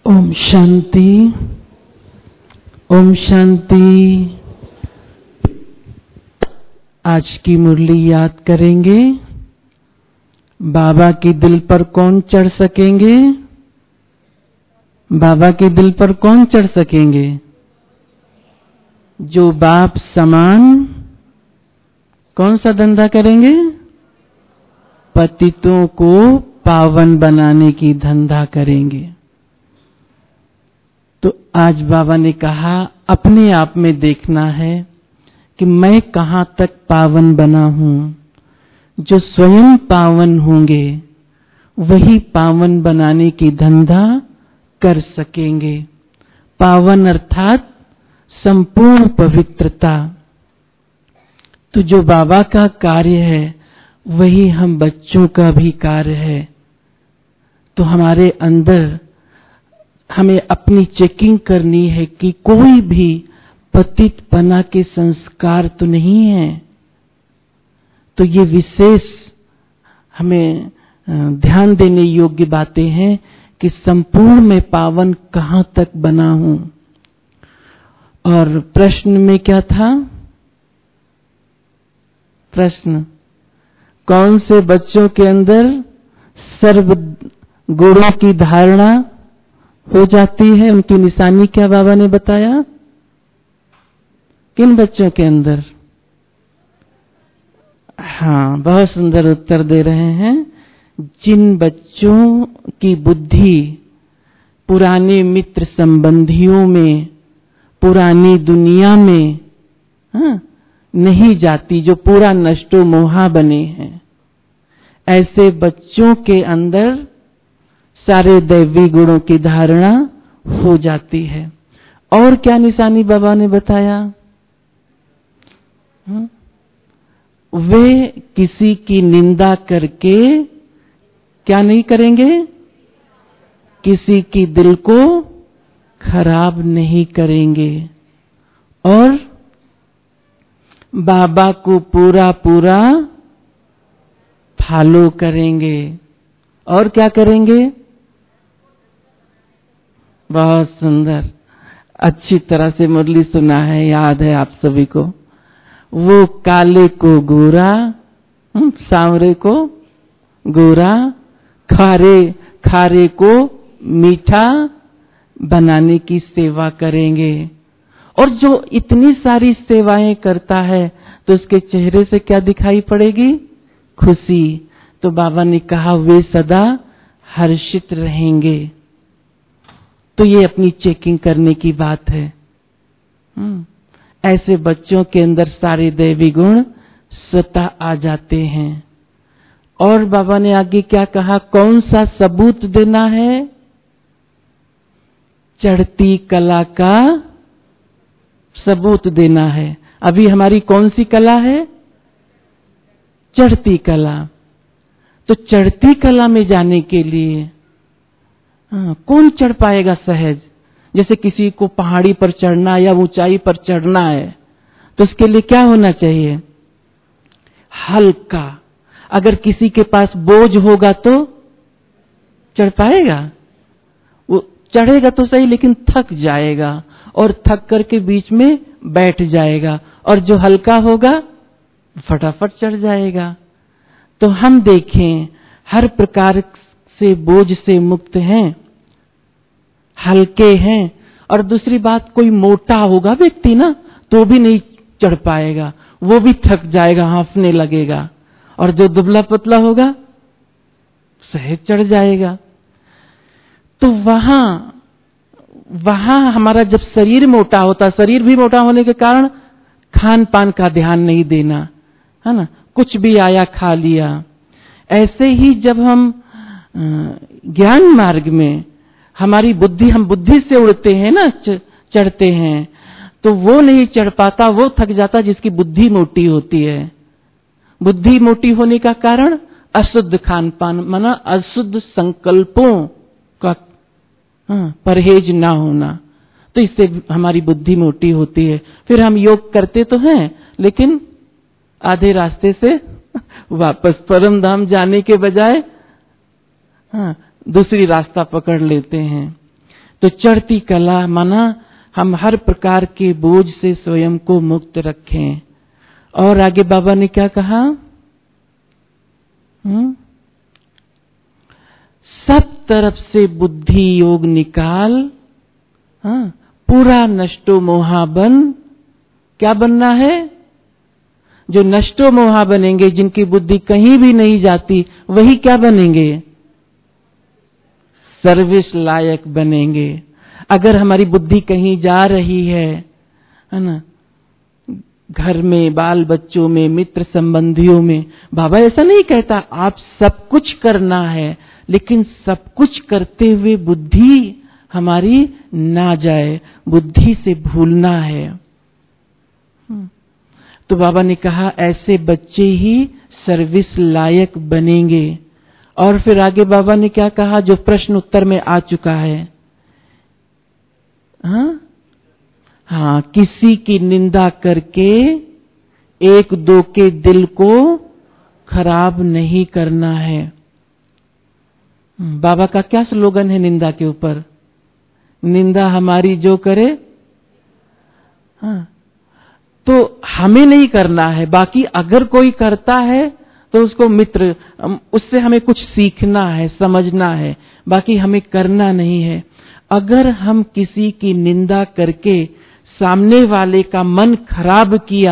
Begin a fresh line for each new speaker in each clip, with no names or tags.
ओम शांति। ओम शांति। आज की मुरली याद करेंगे। बाबा के दिल पर कौन चढ़ सकेंगे? बाबा के दिल पर कौन चढ़ सकेंगे? जो बाप समान कौन सा धंधा करेंगे? पतितों को पावन बनाने की धंधा करेंगे। तो आज बाबा ने कहा अपने आप में देखना है कि मैं कहां तक पावन बना हूं। जो स्वयं पावन होंगे वही पावन बनाने की धंधा कर सकेंगे। पावन अर्थात संपूर्ण पवित्रता। तो जो बाबा का कार्य है वही हम बच्चों का भी कार्य है। तो हमारे अंदर हमें अपनी चेकिंग करनी है कि कोई भी पतितपना के संस्कार तो नहीं है। तो ये विशेष हमें ध्यान देने योग्य बातें हैं कि संपूर्ण में पावन कहां तक बना हूं। और प्रश्न में क्या था? प्रश्न कौन से बच्चों के अंदर सर्व गुणों की धारणा हो जाती है? उनकी निशानी क्या बाबा ने बताया? किन बच्चों के अंदर? हाँ, बहुत सुंदर उत्तर दे रहे हैं। जिन बच्चों की बुद्धि पुराने मित्र संबंधियों में, पुरानी दुनिया में नहीं जाती, जो पूरा नष्टो मोहा बने हैं, ऐसे बच्चों के अंदर सारे दैवी गुणों की धारणा हो जाती है। और क्या निशानी बाबा ने बताया? वे किसी की निंदा करके क्या नहीं करेंगे? किसी की दिल को खराब नहीं करेंगे और बाबा को पूरा पूरा फॉलो करेंगे। और क्या करेंगे? बहुत सुंदर, अच्छी तरह से मुरली सुना है, याद है आप सभी को। वो काले को गोरा, सांवरे को गोरा, खारे को मीठा बनाने की सेवा करेंगे। और जो इतनी सारी सेवाएं करता है तो उसके चेहरे से क्या दिखाई पड़ेगी? खुशी। तो बाबा ने कहा वे सदा हर्षित रहेंगे। तो ये अपनी चेकिंग करने की बात है। ऐसे बच्चों के अंदर सारे दैवी गुण स्वतः आ जाते हैं। और बाबा ने आगे क्या कहा? कौन सा सबूत देना है? चढ़ती कला का सबूत देना है। अभी हमारी कौन सी कला है? चढ़ती कला। तो चढ़ती कला में जाने के लिए कौन चढ़ पाएगा सहज? जैसे किसी को पहाड़ी पर चढ़ना या ऊंचाई पर चढ़ना है तो उसके लिए क्या होना चाहिए? हल्का। अगर किसी के पास बोझ होगा तो चढ़ पाएगा? वो चढ़ेगा तो सही लेकिन थक जाएगा और थक करके बीच में बैठ जाएगा। और जो हल्का होगा फटाफट चढ़ जाएगा। तो हम देखें हर प्रकार से बोझ से मुक्त हैं, हल्के हैं। और दूसरी बात, कोई मोटा होगा व्यक्ति ना तो भी नहीं चढ़ पाएगा, वो भी थक जाएगा, हांफने लगेगा। और जो दुबला पतला होगा सहज चढ़ जाएगा। तो वहां हमारा जब शरीर मोटा होता, शरीर भी मोटा होने के कारण खान पान का ध्यान नहीं देना, है ना, कुछ भी आया खा लिया। ऐसे ही जब हम ज्ञान मार्ग में हमारी बुद्धि, हम बुद्धि से उड़ते हैं ना, चढ़ते हैं, तो वो नहीं चढ़ पाता, वो थक जाता जिसकी बुद्धि मोटी होती है। बुद्धि मोटी होने का कारण अशुद्ध खान पान, माना अशुद्ध संकल्पों का परहेज ना होना। तो इससे हमारी बुद्धि मोटी होती है। फिर हम योग करते तो हैं लेकिन आधे रास्ते से वापस परम धाम जाने के बजाय दूसरी रास्ता पकड़ लेते हैं। तो चढ़ती कला माना हम हर प्रकार के बोझ से स्वयं को मुक्त रखें। और आगे बाबा ने क्या कहा? सब तरफ से बुद्धि योग निकाल, पूरा नष्टो मोहा बन। क्या बनना है? जो नष्टो मोहा बनेंगे, जिनकी बुद्धि कहीं भी नहीं जाती, वही क्या बनेंगे? सर्विस लायक बनेंगे। अगर हमारी बुद्धि कहीं जा रही है ना, घर में, बाल बच्चों में, मित्र संबंधियों में, बाबा ऐसा नहीं कहता आप सब कुछ करना है, लेकिन सब कुछ करते हुए बुद्धि हमारी ना जाए, बुद्धि से भूलना है। तो बाबा ने कहा ऐसे बच्चे ही सर्विस लायक बनेंगे। और फिर आगे बाबा ने क्या कहा, जो प्रश्न उत्तर में आ चुका है, हाँ, किसी की निंदा करके एक दो के दिल को खराब नहीं करना है। बाबा का क्या स्लोगन है निंदा के ऊपर? निंदा हमारी जो करे, हाँ, तो हमें नहीं करना है, बाकी अगर कोई करता है तो उसको मित्र, उससे हमें कुछ सीखना है, समझना है, बाकी हमें करना नहीं है। अगर हम किसी की निंदा करके सामने वाले का मन खराब किया,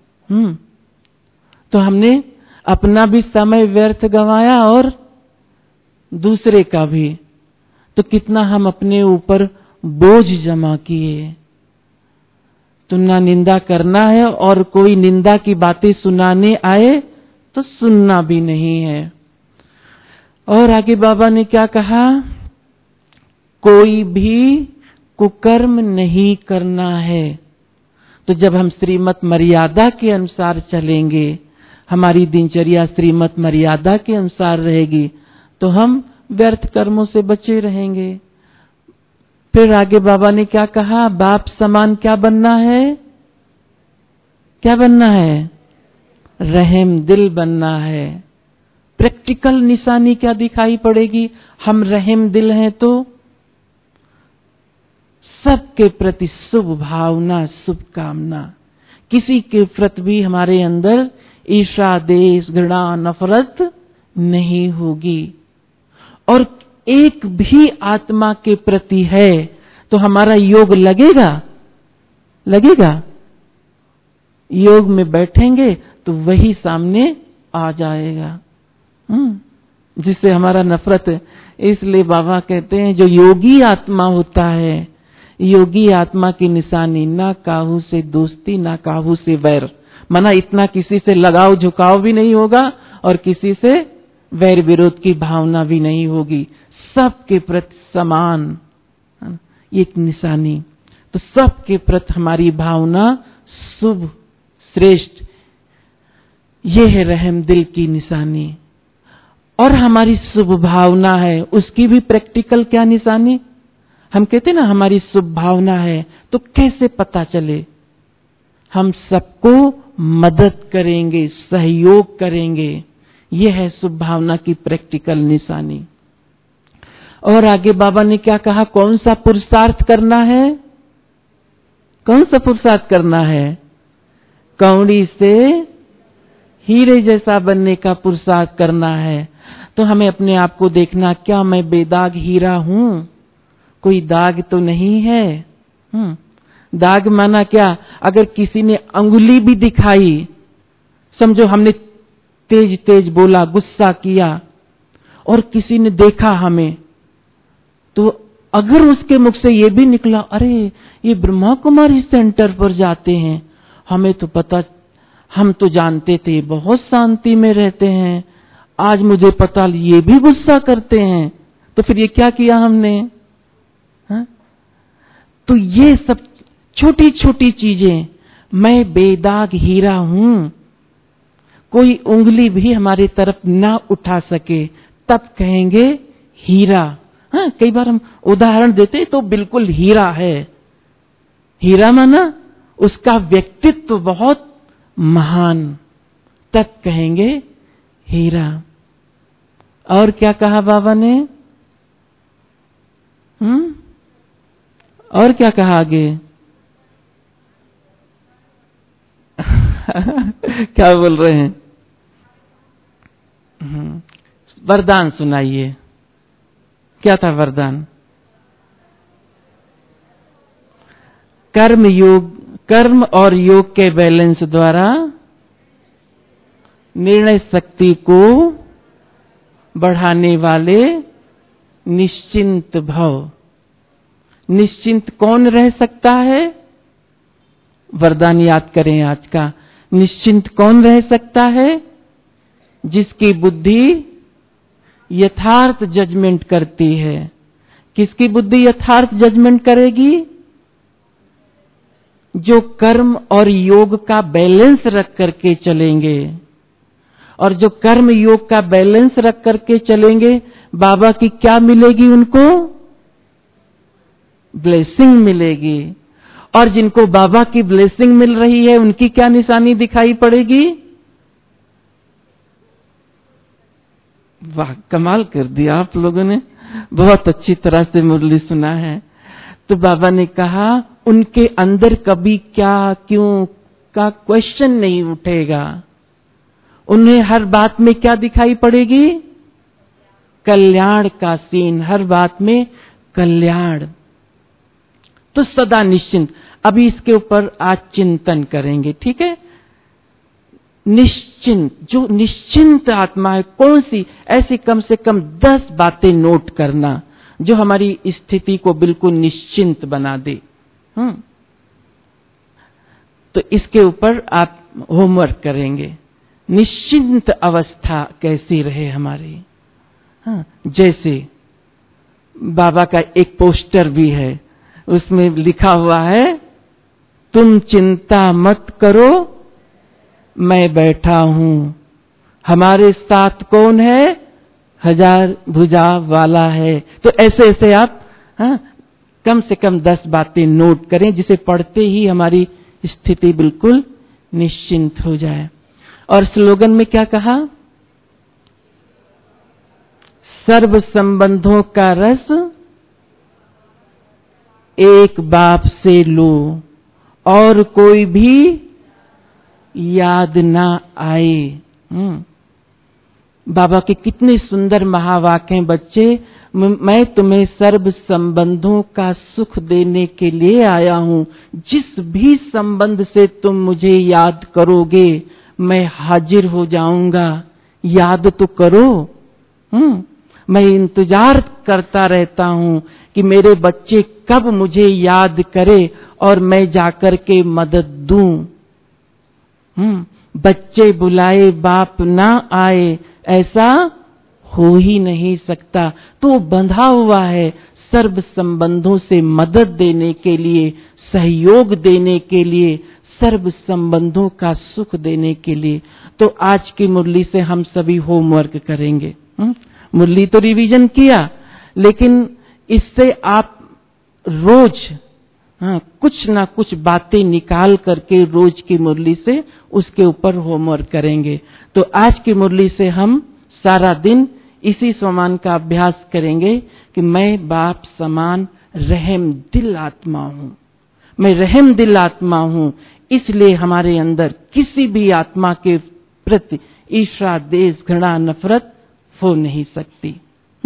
तो हमने अपना भी समय व्यर्थ गंवाया और दूसरे का भी। तो कितना हम अपने ऊपर बोझ जमा किए। तो ना निंदा करना है, और कोई निंदा की बातें सुनाने आए तो सुनना भी नहीं है। और आगे बाबा ने क्या कहा, कोई भी कुकर्म नहीं करना है। तो जब हम श्रीमत मर्यादा के अनुसार चलेंगे, हमारी दिनचर्या श्रीमत मर्यादा के अनुसार रहेगी, तो हम व्यर्थ कर्मों से बचे रहेंगे। फिर आगे बाबा ने क्या कहा, बाप समान क्या बनना है? क्या बनना है? रहम दिल बनना है। प्रैक्टिकल निशानी क्या दिखाई पड़ेगी? हम रहम दिल हैं तो सबके प्रति शुभ भावना, शुभ कामना, किसी के प्रति भी हमारे अंदर ईर्ष्या, द्वेष, घृणा, नफरत नहीं होगी। और एक भी आत्मा के प्रति है तो हमारा योग लगेगा? लगेगा? योग में बैठेंगे तो वही सामने आ जाएगा, जिससे हमारा नफरत है। इसलिए बाबा कहते हैं जो योगी आत्मा होता है, योगी आत्मा की निशानी ना काहू से दोस्ती, ना काहू से वैर। माना इतना किसी से लगाव झुकाव भी नहीं होगा और किसी से वैर विरोध की भावना भी नहीं होगी। सबके प्रति समान, एक निशानी। तो सबके प्रति हमारी भावना शुभ, श्रेष्ठ, ये है रहम दिल की निशानी। और हमारी शुभ भावना है, उसकी भी प्रैक्टिकल क्या निशानी? हम कहते ना हमारी शुभ भावना है, तो कैसे पता चले? हम सबको मदद करेंगे, सहयोग करेंगे, यह है शुभ भावना की प्रैक्टिकल निशानी। और आगे बाबा ने क्या कहा, कौन सा पुरुषार्थ करना है? कौन सा पुरुषार्थ करना है? कौड़ी से हीरे जैसा बनने का पुरुषार्थ करना है। तो हमें अपने आप को देखना, क्या मैं बेदाग हीरा हूं? कोई दाग तो नहीं है। दाग माना क्या? अगर किसी ने अंगुली भी दिखाई, समझो हमने तेज तेज बोला, गुस्सा किया, और किसी ने देखा हमें, तो अगर उसके मुख से ये भी निकला, अरे ये ब्रह्मा कुमारी सेंटर पर जाते हैं, हमें तो पता, हम तो जानते थे बहुत शांति में रहते हैं, आज मुझे पता ये भी गुस्सा करते हैं, तो फिर ये क्या किया हमने? तो ये सब छोटी छोटी चीजें, मैं बेदाग हीरा हूं, कोई उंगली भी हमारी तरफ ना उठा सके, तब कहेंगे हीरा। कई बार हम उदाहरण देते तो बिल्कुल हीरा है। हीरा माना उसका व्यक्तित्व बहुत महान, तब कहेंगे हीरा। और क्या कहा बाबा ने? और क्या कहा आगे? क्या बोल रहे हैं? वरदान सुनाइए, क्या था वरदान? कर्म और योग के बैलेंस द्वारा निर्णय शक्ति को बढ़ाने वाले निश्चिंत भव। निश्चिंत कौन रह सकता है? वरदान याद करें आज का। निश्चिंत कौन रह सकता है? जिसकी बुद्धि यथार्थ जजमेंट करती है। किसकी बुद्धि यथार्थ जजमेंट करेगी? जो कर्म और योग का बैलेंस रख करके चलेंगे। और जो कर्म योग का बैलेंस रख करके चलेंगे, बाबा की क्या मिलेगी उनको? ब्लेसिंग मिलेगी। और जिनको बाबा की ब्लेसिंग मिल रही है, उनकी क्या निशानी दिखाई पड़ेगी? वाह, कमाल कर दिया आप लोगों ने, बहुत अच्छी तरह से मुरली सुना है। तो बाबा ने कहा उनके अंदर कभी क्या क्यों का क्वेश्चन नहीं उठेगा। उन्हें हर बात में क्या दिखाई पड़ेगी? कल्याण का सीन, हर बात में कल्याण। तो सदा निश्चिंत। अभी इसके ऊपर आज चिंतन करेंगे, ठीक है? निश्चिंत, जो निश्चिंत आत्मा है कौन सी? ऐसी कम से कम 10 बातें नोट करना जो हमारी स्थिति को बिल्कुल निश्चिंत बना दे। तो इसके ऊपर आप होमवर्क करेंगे। निश्चिंत अवस्था कैसी रहे हमारी? जैसे बाबा का एक पोस्टर भी है, उसमें लिखा हुआ है, तुम चिंता मत करो, मैं बैठा हूं। हमारे साथ कौन है? 1000 भुजा वाला है। तो ऐसे ऐसे आप कम से कम 10 बातें नोट करें, जिसे पढ़ते ही हमारी स्थिति बिल्कुल निश्चिंत हो जाए। और स्लोगन में क्या कहा? सर्व संबंधों का रस एक बाप से लो, और कोई भी याद ना आए। बाबा के कितने सुंदर महावाक्य हैं बच्चे। मैं तुम्हें सर्व संबंधों का सुख देने के लिए आया हूं। जिस भी संबंध से तुम मुझे याद करोगे, मैं हाजिर हो जाऊंगा। याद तो करो। मैं इंतजार करता रहता हूं कि मेरे बच्चे कब मुझे याद करे और मैं जाकर के मदद दूं। बच्चे बुलाए बाप ना आए, ऐसा हो ही नहीं सकता। तो वो बंधा हुआ है सर्व संबंधों से मदद देने के लिए, सहयोग देने के लिए, सर्व संबंधों का सुख देने के लिए। तो आज की मुरली से हम सभी होमवर्क करेंगे। मुरली तो रिवीजन किया, लेकिन इससे आप रोज कुछ ना कुछ बातें निकाल करके रोज की मुरली से उसके ऊपर होमवर्क करेंगे। तो आज की मुरली से हम सारा दिन इसी समान का अभ्यास करेंगे कि मैं बाप समान रहम दिल आत्मा हूं। मैं रहम दिल आत्मा हूं, इसलिए हमारे अंदर किसी भी आत्मा के प्रति ईर्ष्या, द्वेष, घृणा, नफरत हो नहीं सकती।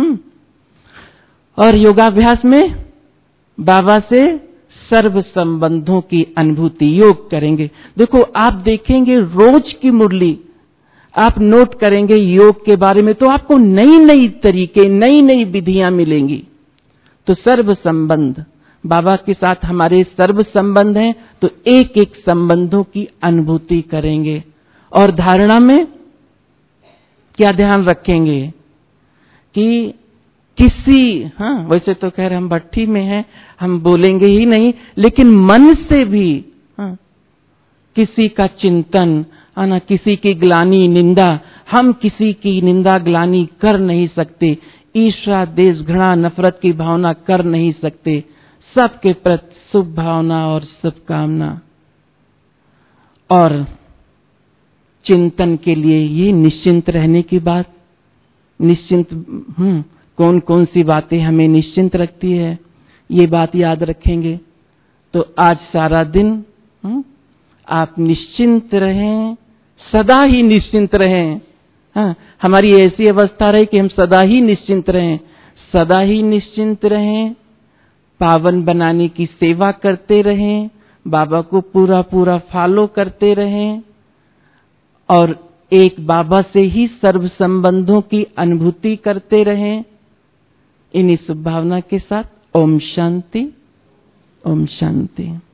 और योगाभ्यास में बाबा से सर्व संबंधों की अनुभूति योग करेंगे। देखो, आप देखेंगे रोज की मुरली आप नोट करेंगे योग के बारे में, तो आपको नई नई तरीके, नई नई विधियां मिलेंगी। तो सर्व संबंध, बाबा के साथ हमारे सर्व संबंध हैं, तो एक एक संबंधों की अनुभूति करेंगे। और धारणा में क्या ध्यान रखेंगे कि किसी वैसे तो खैर हम भट्ठी में हैं, हम बोलेंगे ही नहीं, लेकिन मन से भी किसी का चिंतन, किसी की ग्लानि, निंदा, हम किसी की निंदा ग्लानि कर नहीं सकते। ईर्ष्या, द्वेष, घृणा, नफरत की भावना कर नहीं सकते। सबके प्रति शुभ भावना और शुभकामना। और चिंतन के लिए ये निश्चिंत रहने की बात, निश्चिंत कौन कौन सी बातें हमें निश्चिंत रखती है? ये बात याद रखेंगे तो आज सारा दिन आप निश्चिंत रहें, सदा ही निश्चिंत रहें। हाँ, हमारी ऐसी अवस्था रहे कि हम सदा ही निश्चिंत रहें, सदा ही निश्चिंत रहें, पावन बनाने की सेवा करते रहें, बाबा को पूरा पूरा फॉलो करते रहें और एक बाबा से ही सर्व संबंधों की अनुभूति करते रहें। इन्हीं शुभ भावना के साथ ओम शांति, ओम शांति।